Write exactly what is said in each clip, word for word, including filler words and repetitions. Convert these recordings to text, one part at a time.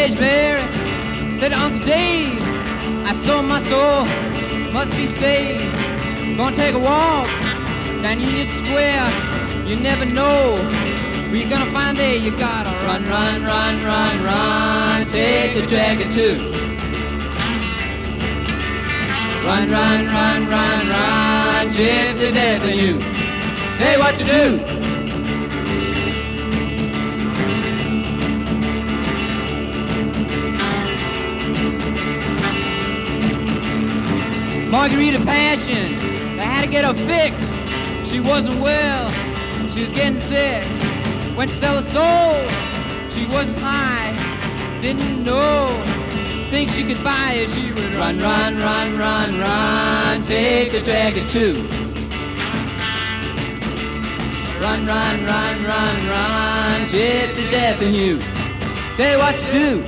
Sage Mary said to Uncle Dave, I sold my soul, must be saved. Gonna take a walk down Union Square. You never know where you're gonna find there. You gotta run, run, run, run, run. Take the dragon too. Run, run, run, run, run. Gypsy death in you. Tell you what to do. Margarita Passion, they had to get her fixed. She wasn't well, she was getting sick. Went to sell her soul, she wasn't high. Didn't know, think she could buy it. She would run, run, run, run, run. Take the dragon too. Run, run, run, run, run. Gypsy death in you. Tell you what to do.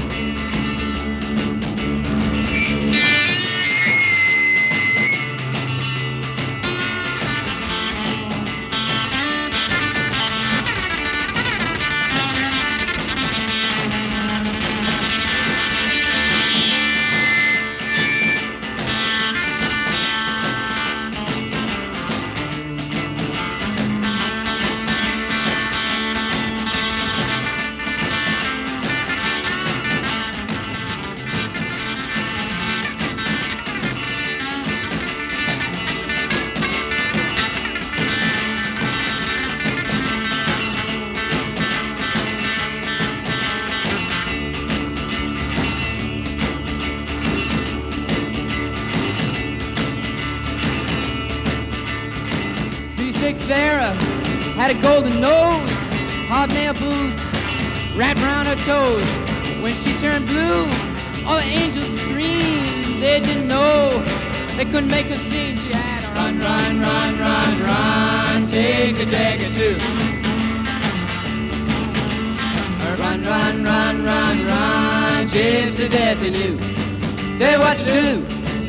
Sarah had a golden nose, hobnail boots wrapped around her toes. When she turned blue, all the angels screamed. They didn't know, they couldn't make her sing. She had a run, run, run, run, run. Take a dagger too. Run, run, run, run, run. Gypsy death in you. Tell you what to do.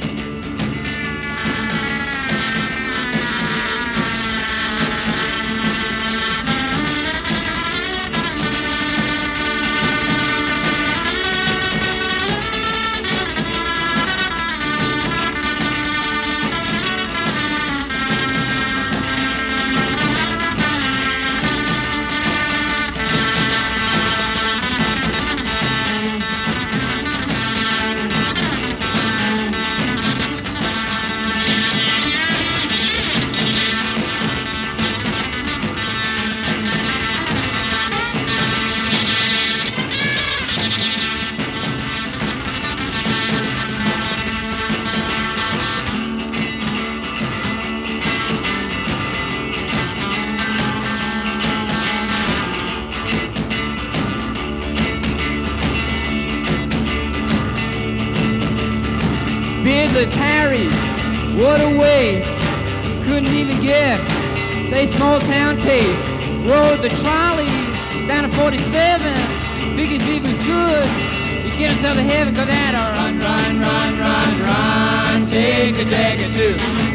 Beardless Harry, what a waste. Couldn't even get, say, small town taste. Rode the trolleys down to forty-seven. Figured if he was good, he'd get himself to heaven. Cause that a run, run, run, run, run. Take a dagger too.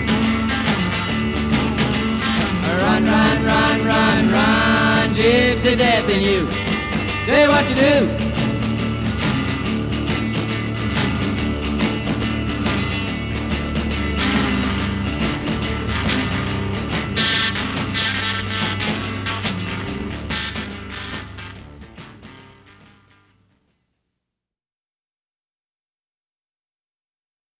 Run, run, run, run, run. Gypsy death in you. Tell you what to do.